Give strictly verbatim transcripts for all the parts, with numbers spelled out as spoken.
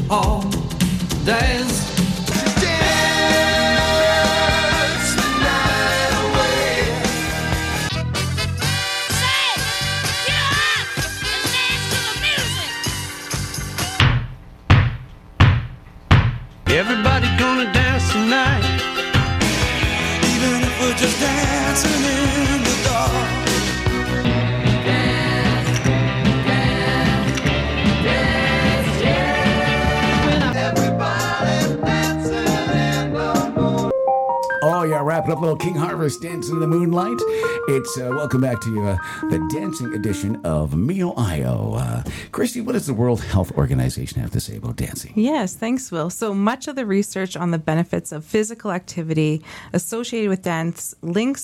hall. Dance. Dance the night away. Say, get up and dance to the music. Everybody gonna dance tonight. Even if we're just dancing in the dark. Oh, yeah, wrapping up a little King Harvest Dancing in the Moonlight. It's uh, welcome back to uh, the dancing edition of Mio Io. Uh, Christy, what does the World Health Organization have to say about dancing? Yes, thanks, Will. So much of the research on the benefits of physical activity associated with dance links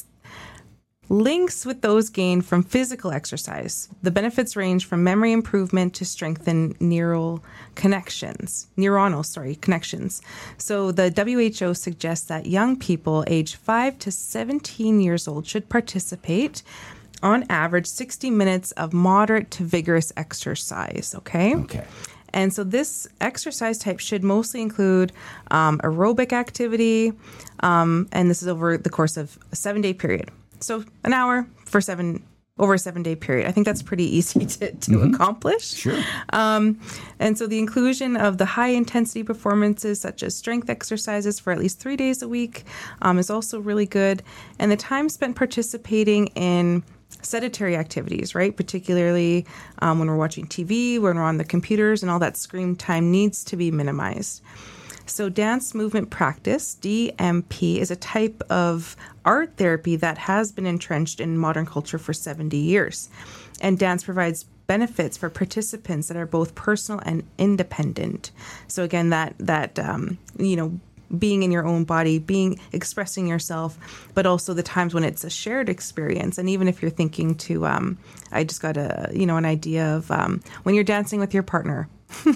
links with those gained from physical exercise. The benefits range from memory improvement to strengthen neural connections, neuronal, sorry, connections. So the W H O suggests that young people aged five to seventeen years old should participate on average sixty minutes of moderate to vigorous exercise, okay? Okay. And so this exercise type should mostly include um, aerobic activity, um, and this is over the course of a seven-day period. So an hour for seven over a seven-day period. I think that's pretty easy to, to mm-hmm. accomplish. Sure. Um, and so the inclusion of the high-intensity performances, such as strength exercises for at least three days a week, um, is also really good. And the time spent participating in sedentary activities, right? Particularly um, when we're watching T V, when we're on the computers, and all that screen time needs to be minimized. So dance movement practice, D M P, is a type of art therapy that has been entrenched in modern culture for seventy years. And dance provides benefits for participants that are both personal and independent. So again, that, that um, you know, being in your own body, being expressing yourself, but also the times when it's a shared experience. And even if you're thinking to, um, I just got a, you know, an idea of um, when you're dancing with your partner.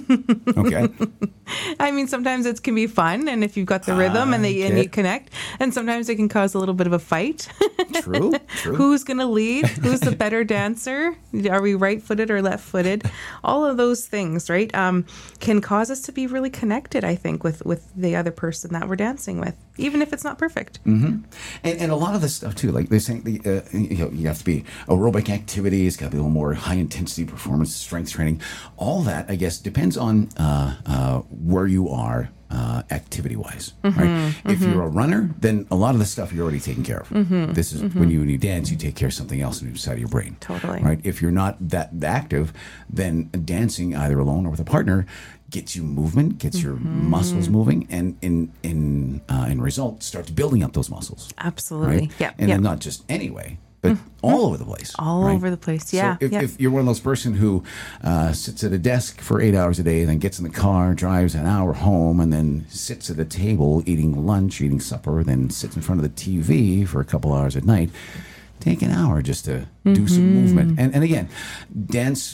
Okay. I mean, sometimes it can be fun, and if you've got the rhythm uh, and they okay. and you connect, and sometimes it can cause a little bit of a fight. True. True. Who's going to lead? Who's the better dancer? Are we right-footed or left-footed? All of those things, right, um, can cause us to be really connected, I think, with, with the other person that we're dancing with, even if it's not perfect. Mm-hmm. And, and a lot of this stuff, too, like they're saying, the, uh, you know, you have to be aerobic activity, it's got to be a little more high-intensity performance, strength training. All that, I guess, depends on uh, uh, where you are uh, activity-wise, mm-hmm, right? Mm-hmm. If you're a runner, then a lot of the stuff you're already taking care of. Mm-hmm, this is mm-hmm. when you when you dance, you take care of something else inside of your brain. Totally. Right? If you're not that active, then dancing either alone or with a partner gets you movement, gets your mm-hmm. muscles moving, and in in uh, in result starts building up those muscles. Absolutely. Right? Yeah. And yep. then not just anyway, but mm-hmm. all over the place. All right? over the place, yeah. So if, yeah. if you're one of those person who uh, sits at a desk for eight hours a day, then gets in the car, drives an hour home, and then sits at a table eating lunch, eating supper, then sits in front of the T V for a couple hours at night, take an hour just to mm-hmm. do some movement. And and again, dance,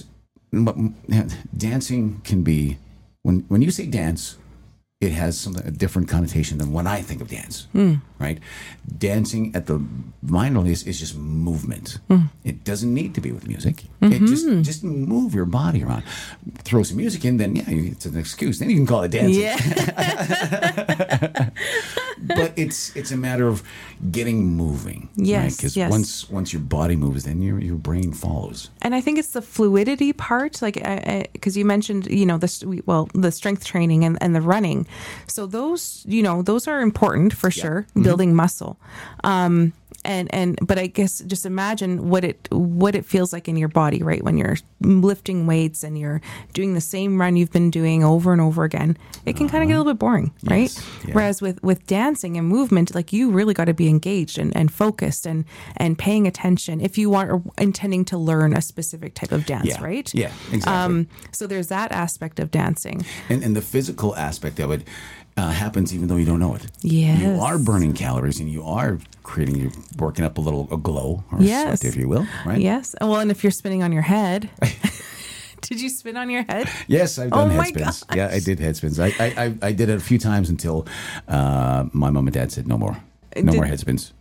dancing can be, when when you say dance, it has something a different connotation than when I think of dance, mm. right? Dancing at the mind level is, is just movement. Mm. It doesn't need to be with music. Mm-hmm. It just just move your body around. Throw some music in, then yeah, it's an excuse. Then you can call it dancing. Yeah. But it's it's a matter of getting moving. Yes, Because yes. once once your body moves, then your your brain follows. And I think it's the fluidity part, like because you mentioned, you know, the well, the strength training and, and the running. So those, you know, those are important for yeah. sure, mm-hmm. building muscle. Um, and and but I guess just imagine what it what it feels like in your body, right? When you're lifting weights and you're doing the same run you've been doing over and over again, it can uh-huh. kind of get a little bit boring, right? Yes. Yeah. Whereas with, with dancing and movement, like you really got to be engaged and, and focused and, and paying attention if you are intending to learn a specific type of dance, yeah. right? Yeah, exactly. Um, so there's that aspect of dancing. And, and the physical aspect of it uh, happens even though you don't know it. Yes. You are burning calories and you are creating, you're working up a little a glow or yes. sweat, if you will, right? Yes. Well, and if you're spinning on your head... Did you spin on your head? Yes, I've done oh head spins. Gosh. Yeah, I did head spins. I, I I did it a few times until uh, my mom and dad said no more. No did, more head spins.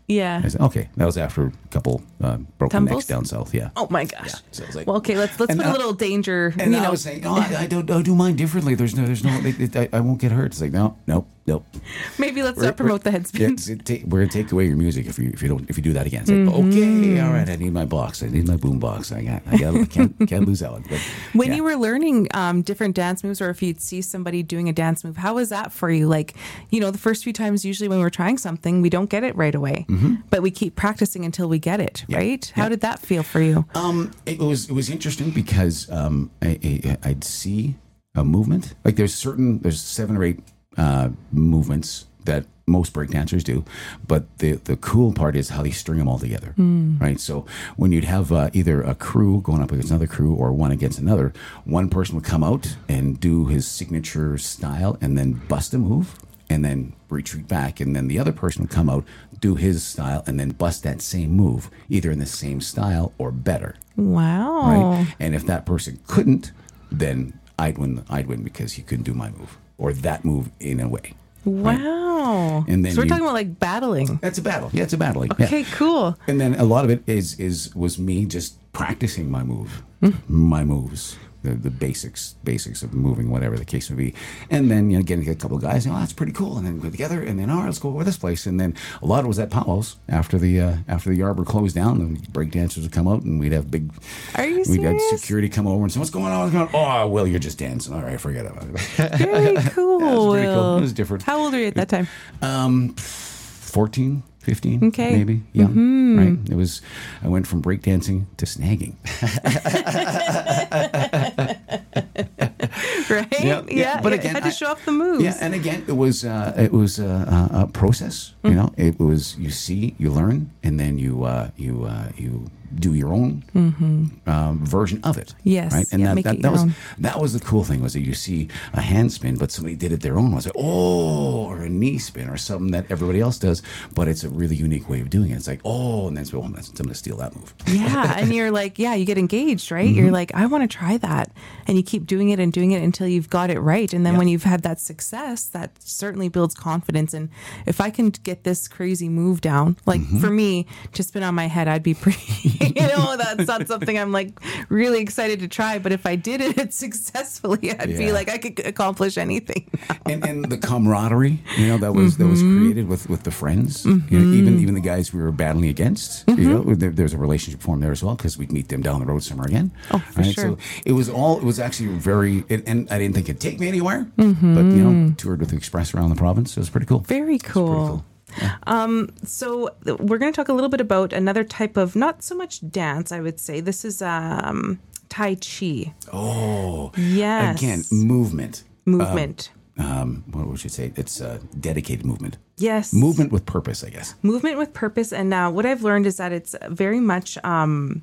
Yeah. I said, okay, that was after a couple uh, broken Tumbles? necks down south. Yeah. Oh my gosh. Yeah. So I was like, Well, okay, let's let's And put a I- little danger. and you I know, was saying, no, I, I don't I do mine differently. There's no, there's no, it, it, I, I won't get hurt. It's like, no, no, no. maybe let's We're- not promote the we're- head yeah, spin. it's- it ta- we're gonna take away your music if you if you don't if you do that again. It's like, Mm-hmm. okay, all right, I need my box. I need my boom box. I got I got I can't can't lose that one. But, When yeah. you were learning um, different dance moves, or if you'd see somebody doing a dance move, how was that for you? Like, you know, the first few times, usually when we're trying something, we don't get it right away, but we keep practicing until we get it, Yeah. right? How Yeah. did that feel for you? Um, it was it was interesting because um, I, I, I'd see a movement. Like there's certain there's seven or eight uh, movements that most breakdancers do, but the the cool part is how they string them all together, right? So when you'd have uh, either a crew going up against another crew or one against another, one person would come out and do his signature style and then bust a move and then retreat back, and then the other person would come out, do his style, and then bust that same move, either in the same style or better, Wow. right? And if that person couldn't, then I'd win. I'd win because he couldn't do my move or that move in a way. Wow. And then so we're you- talking about like battling. That's a battle. Yeah, it's a battle. Yeah. Okay, cool. And then a lot of it is is was me just practicing my move, my moves, the, the basics basics of moving, whatever the case may be. And then you know, getting a couple of guys, oh, that's pretty cool. And then go together, and then all right, let's go over this place. And then a lot of it was at Powell's after the uh, after the arbor closed down, and break dancers would come out, and we'd have big. Are you We'd have serious? security come over and say, "What's going on? What's going on?" Oh, well, you're just dancing. All right, forget about it. Very cool. Yeah, it was pretty cool. It Will. was different. How old were you at that time? Um, fourteen, fifteen, Okay. maybe. Yeah, right. It was. I went from breakdancing to snagging. Right? Yeah, yeah, but yeah, again, had to I- show off the moves. Yeah, and again, it was uh, it was uh, a, a process. You know, it was you see, you learn, and then you uh, you uh, you do your own um, version of it. Yes, right. And yeah, that make that, it that your was own. that was the cool thing was that you see a hand spin, but somebody did it their own. Was like oh, or a knee spin, or something that everybody else does, but it's a really unique way of doing it. It's like oh, and then so, oh, I'm going to steal that move. Yeah, and you're like, yeah, you get engaged, right? You're Mm-hmm. like, I want to try that. And you keep doing it and doing it until you've got it right. And then Yeah. when you've had that success, that certainly builds confidence. And if I can get this crazy move down, like Mm-hmm. for me to spin on my head, I'd be pretty, you know, that's not something I'm like really excited to try. But if I did it successfully, I'd Yeah. be like, I could accomplish anything. and, and the camaraderie, you know, that was that was Mm-hmm. created with, with the friends, you know, even even the guys we were battling against, you know, there, there's a relationship formed there as well because we'd meet them down the road somewhere again. Oh, for sure. So it was all it was actually very, it, and I didn't think it'd take me anywhere, but you know, toured with the Express around the province. It was pretty cool. Very It's pretty cool. Um, so th- we're going to talk a little bit about another type of not so much dance, I would say. This is um, Tai Chi. Oh, Yes. again, movement. Movement. Um, what would you say? It's uh, dedicated movement. Yes. Movement with purpose, I guess. Movement with purpose. And now what I've learned is that it's very much um,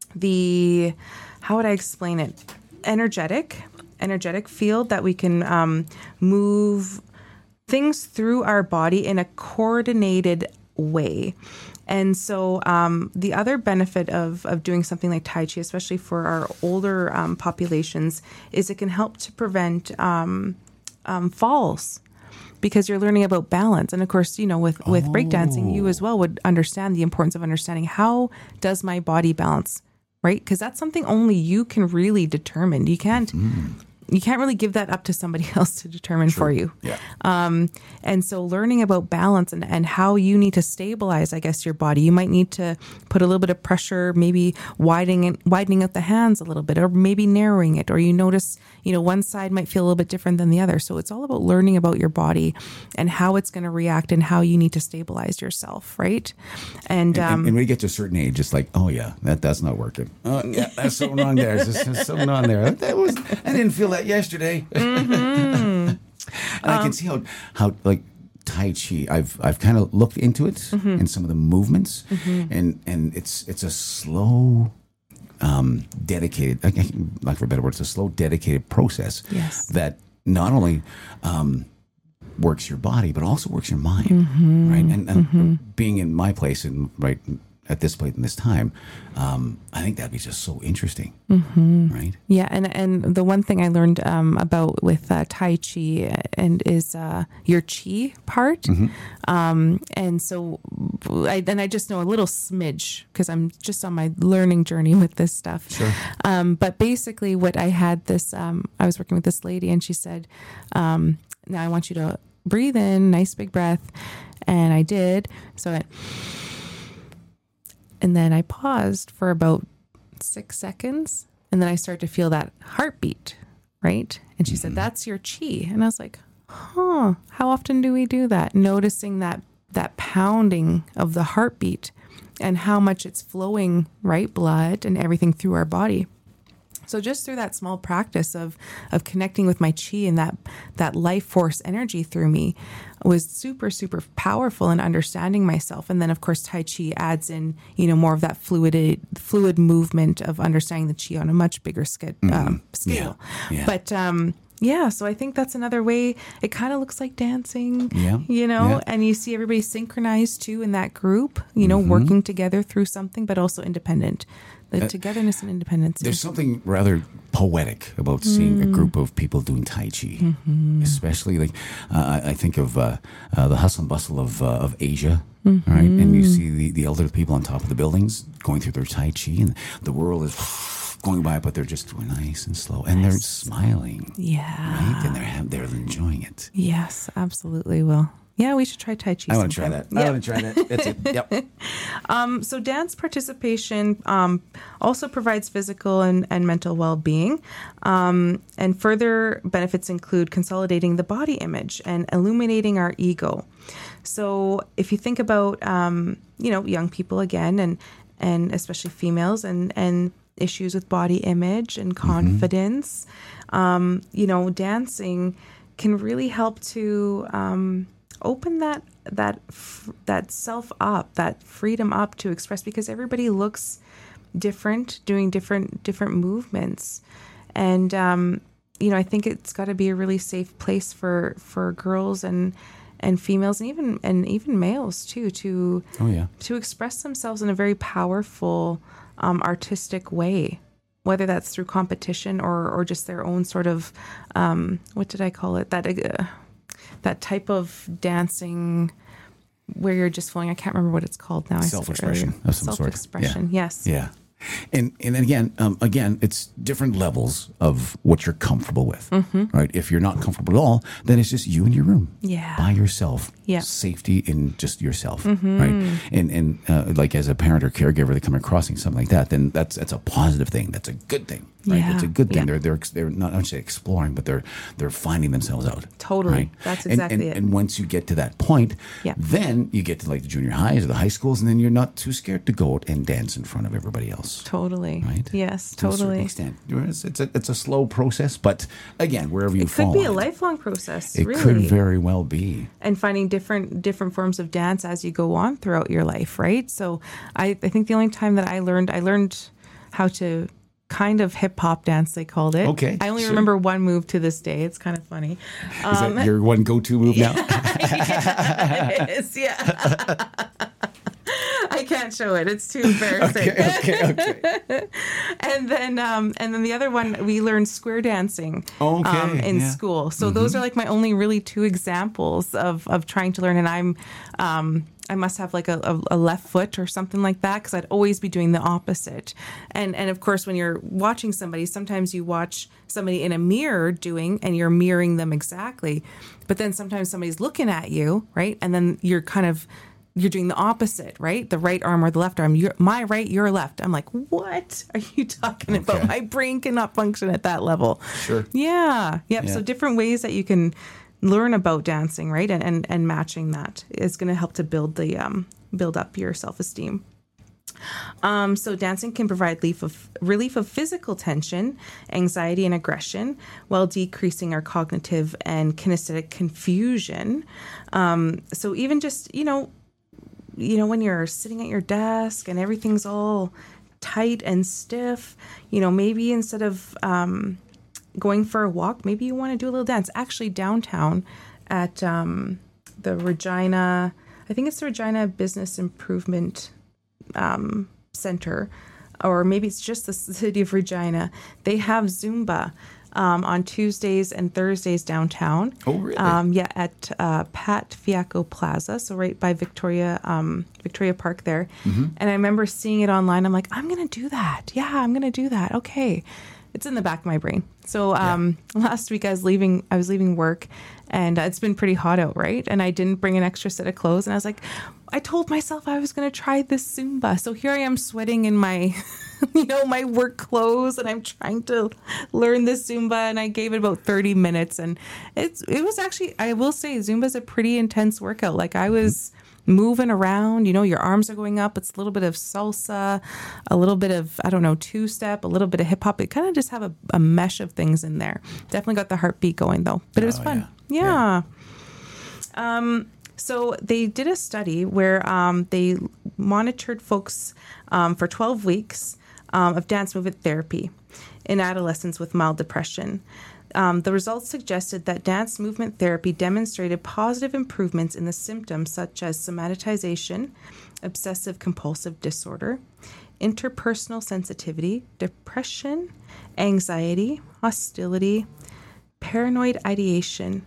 the, how would I explain it? Energetic, energetic field that we can um, move things through our body in a coordinated way. And so um, the other benefit of, of doing something like Tai Chi, especially for our older um, populations, is it can help to prevent um, um, falls because you're learning about balance. And of course, you know, with, with breakdancing, you as well would understand the importance of understanding how does my body balance, right? Because that's something only you can really determine. You can't... You can't really give that up to somebody else to determine for you. Yeah. Um, and so learning about balance and, and how you need to stabilize, I guess, your body. You might need to put a little bit of pressure, maybe widening it, widening out the hands a little bit, or maybe narrowing it, or you notice, you know, one side might feel a little bit different than the other. So it's all about learning about your body and how it's going to react and how you need to stabilize yourself, right? And, And, um, and when we get to a certain age, it's like, oh yeah, that that's not working. Oh yeah, that's something wrong there. There's, there's something on there. That was I didn't feel that yesterday. Mm-hmm. And I can see how how like Tai Chi. I've I've kind of looked into it Mm-hmm. and some of the movements, and and it's it's a slow. Um, dedicated, I can- like for a better word, it's a slow, dedicated process Yes. that not only um, works your body but also works your mind, Mm-hmm. right? And, and being in my place and right at this point in this time, um, I think that'd be just so interesting, mm-hmm. right? Yeah, and and the one thing I learned um, about with uh, Tai Chi and is uh, your Chi part, mm-hmm. um, and so I and I just know a little smidge because I'm just on my learning journey with this stuff. Sure. Um, but basically, what I had this, um, I was working with this lady, and she said, um, "Now I want you to breathe in, nice big breath," and I did. So it. And then I paused for about six seconds. And then I started to feel that heartbeat, right? And she mm-hmm. said, that's your chi. And I was like, huh, how often do we do that? Noticing that that pounding of the heartbeat and how much it's flowing, right? Blood and everything through our body. So just through that small practice of of connecting with my chi and that that life force energy through me was super, super powerful in understanding myself. And then, of course, Tai Chi adds in, you know, more of that fluid fluid movement of understanding the chi on a much bigger sk- mm-hmm. um, scale. Yeah. Yeah. But um, yeah, so I think that's another way. It kind of looks like dancing, yeah. you know, yeah. and you see everybody synchronized too in that group, you know, mm-hmm. working together through something, but also independent. The uh, togetherness and independence. There's something rather poetic about seeing mm. a group of people doing Tai Chi, mm-hmm. especially like uh, I think of uh, uh, the hustle and bustle of uh, of Asia, mm-hmm. right? And you see the, the elderly people on top of the buildings going through their Tai Chi, and the world is going by, but they're just doing nice and slow, and they're smiling. Yeah, right, and they're ha- they're enjoying it. Yes, absolutely. Will. Yeah, we should try Tai Chi. I want to try that. Yep. I want to try that. That's it. Yep. um, so dance participation um, also provides physical and, and mental well-being. Um, and further benefits include consolidating the body image and illuminating our ego. So if you think about, um, you know, young people again, and and especially females, and, and issues with body image and confidence, mm-hmm. um, you know, dancing can really help to... Um, open that that that self up, that freedom up to express, because everybody looks different, doing different different movements, and um, you know, I think it's got to be a really safe place for for girls and and females and even and even males too to oh yeah to express themselves in a very powerful um, artistic way. Whether that's through competition or or just their own sort of um, what did I call it that. Uh, that type of dancing where you're just flowing. I can't remember what it's called now. Self-expression of some sort. Self-expression, yeah. yes. Yeah. And and again, um, again, it's different levels of what you're comfortable with, mm-hmm. right? If you're not comfortable at all, then it's just you in your room, yeah, by yourself, yeah, safety in just yourself, mm-hmm. right? And and uh, like as a parent or caregiver, they come across something like that, then that's that's a positive thing. That's a good thing, right? Yeah. It's a good thing. Yeah. They're they're they're not actually exploring, but they're they're finding themselves out. Totally, right? That's exactly and, and, it. And once you get to that point, yeah. then you get to like the junior highs or the high schools, and then you're not too scared to go out and dance in front of everybody else. Totally. Right? Yes, to totally. A extent. It's, it's, a, it's a slow process, but again, wherever you it fall, could be on a lifelong process. It really. could very well be. And finding different different forms of dance as you go on throughout your life, right? So I, I think the only time that I learned, I learned how to kind of hip hop dance, they called it. Okay. I only sure. remember one move to this day. It's kind of funny. Is um, that your one go-to move now? Yeah, it is, yeah. I can't show it. It's too embarrassing. Okay, okay, okay. and then, um, and then the other one, we learned square dancing okay, um, in yeah. school. So mm-hmm. those are like my only really two examples of of trying to learn. And I'm, um, I must have like a, a, a left foot or something like that, because I'd always be doing the opposite. And and of course, when you're watching somebody, sometimes you watch somebody in a mirror doing, and you're mirroring them exactly. But then sometimes somebody's looking at you, right? And then you're kind of you're doing the opposite, right? The right arm or the left arm. You're, my right, your left. I'm like, what are you talking okay. about? My brain cannot function at that level. Sure. Yeah. Yep. Yeah. So different ways that you can learn about dancing, right? And and, and matching that is going to help to build the um, build up your self-esteem. Um, so dancing can provide relief of, relief of physical tension, anxiety, and aggression, while decreasing our cognitive and kinesthetic confusion. Um, so even just, you know, you know, when you're sitting at your desk and everything's all tight and stiff, you know, maybe instead of um, going for a walk, maybe you want to do a little dance. Actually, downtown at um, the Regina, I think it's the Regina Business Improvement um, center, or maybe it's just the city of Regina. They have Zumba um, on Tuesdays and Thursdays downtown. Oh, really? Um, yeah, at uh, Pat Fiacco Plaza, so right by Victoria um, Victoria Park there. Mm-hmm. And I remember seeing it online. I'm like, I'm going to do that. Yeah, I'm going to do that. Okay. It's in the back of my brain. So um, yeah. last week I was leaving. I was leaving work, and uh, it's been pretty hot out, right? And I didn't bring an extra set of clothes, and I was like, I told myself I was going to try this Zumba. So here I am sweating in my, you know, my work clothes, and I'm trying to learn this Zumba. And I gave it about thirty minutes, and it's it was actually, I will say, Zumba's a pretty intense workout. Like I was moving around, you know, your arms are going up. It's a little bit of salsa, a little bit of, I don't know, two-step, a little bit of hip-hop. It kind of just have a, a mesh of things in there. Definitely got the heartbeat going, though. But it was Oh, fun. yeah. Yeah. yeah. Um, so they did a study where um, they monitored folks um, for twelve weeks um, of dance movement therapy in adolescents with mild depression. Um, the results suggested that dance movement therapy demonstrated positive improvements in the symptoms such as somatization, obsessive compulsive disorder, interpersonal sensitivity, depression, anxiety, hostility, paranoid ideation.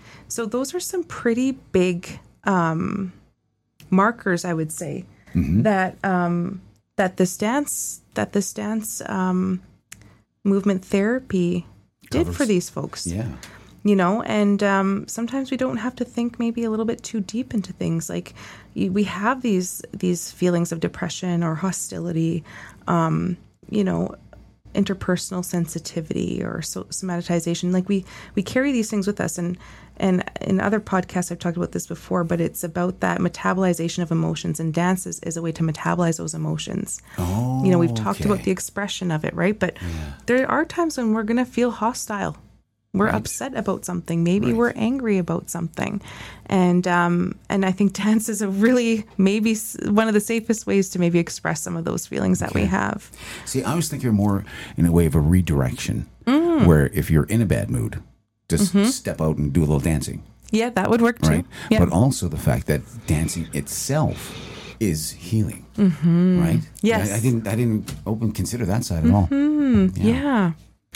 So those are some pretty big um, markers, I would say, mm-hmm. that um, that this dance that this dance um, movement therapy did Covers. for these folks. Yeah. You know, and um, sometimes we don't have to think maybe a little bit too deep into things. Like you, we have these these feelings of depression or hostility, um, you know, interpersonal sensitivity or so, somatization. Like we we carry these things with us. And and in other podcasts, I've talked about this before, but it's about that metabolization of emotions. And dance is, is a way to metabolize those emotions. Oh, you know, we've talked okay. about the expression of it, right? But Yeah. there are times when we're going to feel hostile. We're Right. upset about something. Maybe Right. we're angry about something. And um, and I think dance is a really, maybe s- one of the safest ways to maybe express some of those feelings that we Okay. have. See, I was thinking more in a way of a redirection, Mm. where if you're in a bad mood, just step out and do a little dancing, Yeah, that would work too. right? Yeah. But also the fact that dancing itself is healing, right? Yes. I, I didn't. I didn't open consider that side at all. Yeah.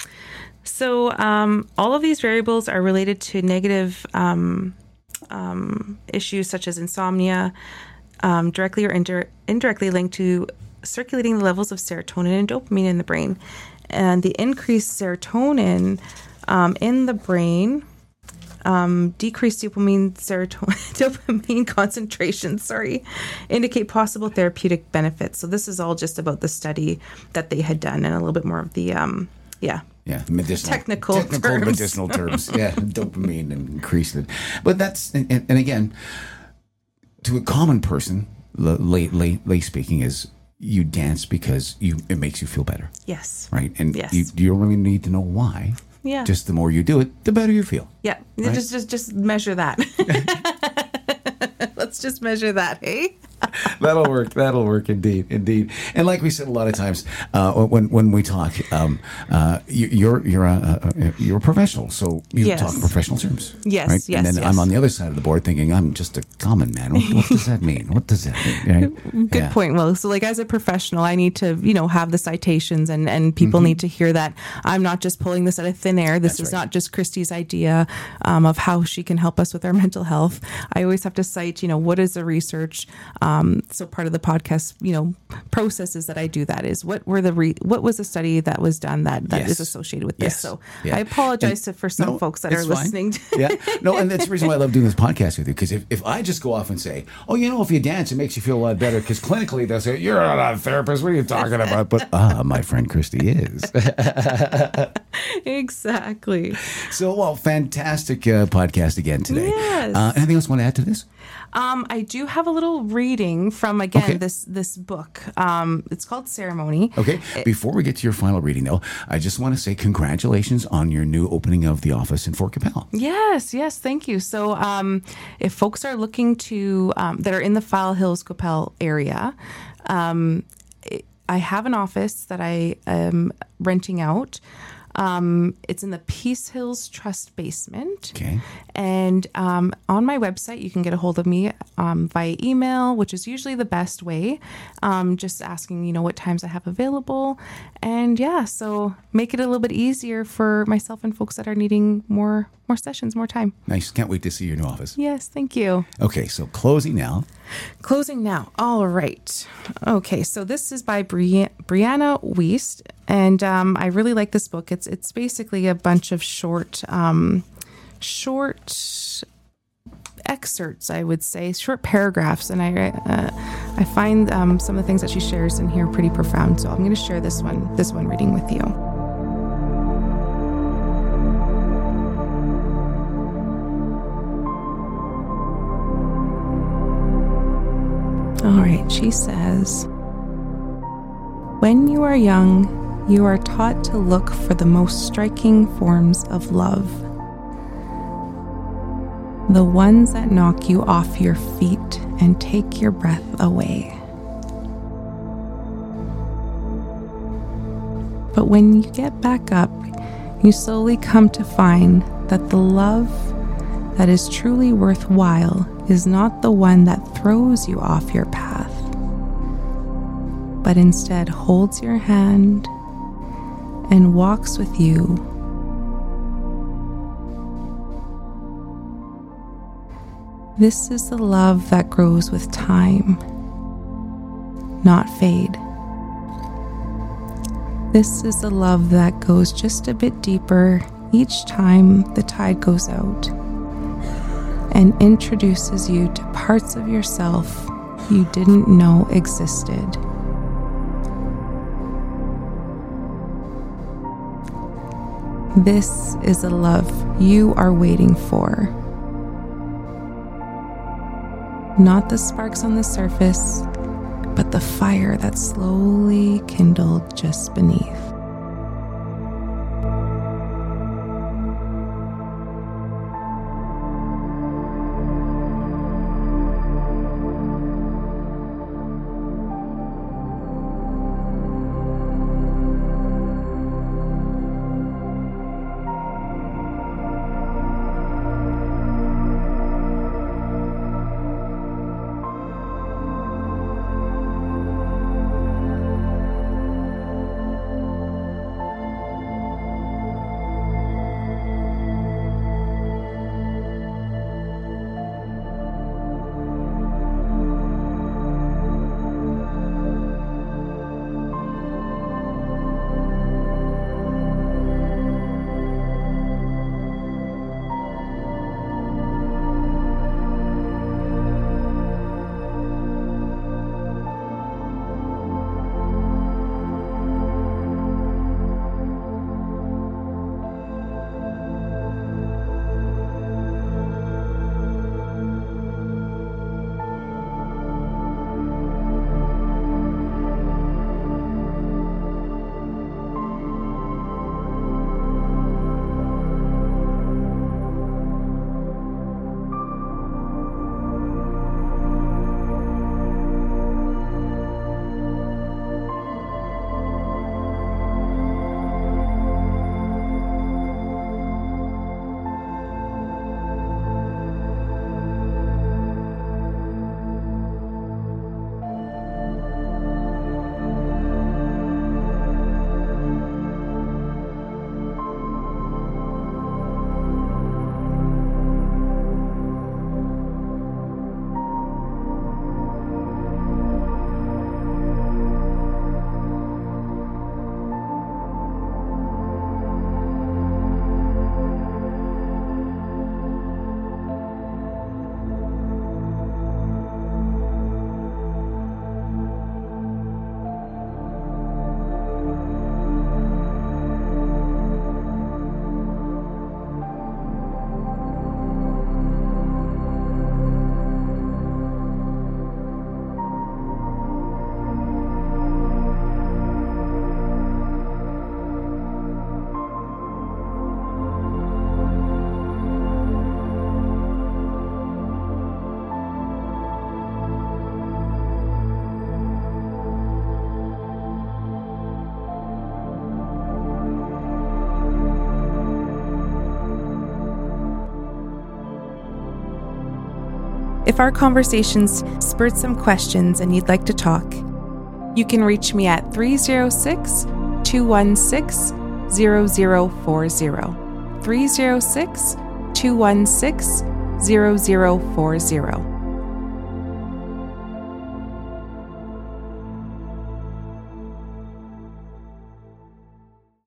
So um, all of these variables are related to negative um, um, issues such as insomnia, um, directly or indir- indirectly linked to circulating the levels of serotonin and dopamine in the brain. And the increased serotonin um, in the brain um, decreased dopamine serotonin dopamine concentrations, sorry, indicate possible therapeutic benefits. So this is all just about the study that they had done and a little bit more of the, um, yeah. Yeah, medicinal, Technical technical terms. medicinal terms. Yeah, dopamine and increased it. But that's and, and again, to a common person, lay, lay, lay speaking, is you dance because you it makes you feel better, Yes. right? And Yes. you, you don't really need to know why. Yeah. Just the more you do it, the better you feel. Yeah. Right? Just just just measure that. Let's just measure that, hey? That'll work. That'll work indeed, indeed. And like we said a lot of times, uh, when when we talk, um, uh, you, you're you're a, a you're a professional, so you Yes. talk in professional terms. Yes, right? yes, And then yes. I'm on the other side of the board, thinking I'm just a common man. What, what does that mean? What does that mean? Right? Good Yeah. point, Will. So like as a professional, I need to, you know, have the citations and, and people need to hear that I'm not just pulling this out of thin air. This Mm-hmm. That's is right. not just Christy's idea um, of how she can help us with our mental health. I always have to cite, you know, what is the research? Um, so part of the podcast, you know, processes that I do that is what were the re- what was the study that was done that that is Yes. associated with this. Yes. So Yeah. I apologize And- to, for some no, folks that are it's fine. listening. To Yeah, no, and that's the reason why I love doing this podcast with you. Because if, if I just go off and say, "Oh, you know, if you dance, it makes you feel a lot better," because clinically they'll say, "You're not a therapist. What are you talking about?" But ah, my friend Christy is. Exactly. So, well, fantastic uh, podcast again today. Yes. Uh, anything else you want to add to this? Um, I do have a little reading from again Okay. this this book. Um, it's called Ceremony. Okay. Before we get to your final reading, though, I just want to say congratulations on your new opening of the office in Fort Capel. Yes, yes, thank you. So, um, if folks are looking to um, that are in the File Hills Coppell area, um, I have an office that I am renting out. Um, it's in the Peace Hills Trust basement. Okay. And um, on my website, you can get a hold of me um, via email, which is usually the best way. Um, just asking, you know, what times I have available. And yeah, so make it a little bit easier for myself and folks that are needing more more sessions, more time. Nice. Can't wait to see your new office. Yes, thank you. Okay, so closing now. Closing now. All right. Okay, so this is by Bri- Brianna Wiest, and um, I really like this book. It's it's basically a bunch of short, um, short excerpts, I would say, short paragraphs, and I uh, I find um, some of the things that she shares in here pretty profound. So I'm going to share this one this one reading with you. All right, she says, when you are young, you are taught to look for the most striking forms of love, the ones that knock you off your feet and take your breath away. But when you get back up, you slowly come to find that the love that is truly worthwhile is not the one that throws you off your path, but instead holds your hand and walks with you. This is the love that grows with time, not fade. This is the love that goes just a bit deeper each time the tide goes out, and introduces you to parts of yourself you didn't know existed. This is the love you are waiting for. Not the sparks on the surface, but the fire that slowly kindled just beneath. If our conversations spurred some questions and you'd like to talk, you can reach me at three oh six, two one six, zero zero four zero. three oh six, two one six, zero zero four zero.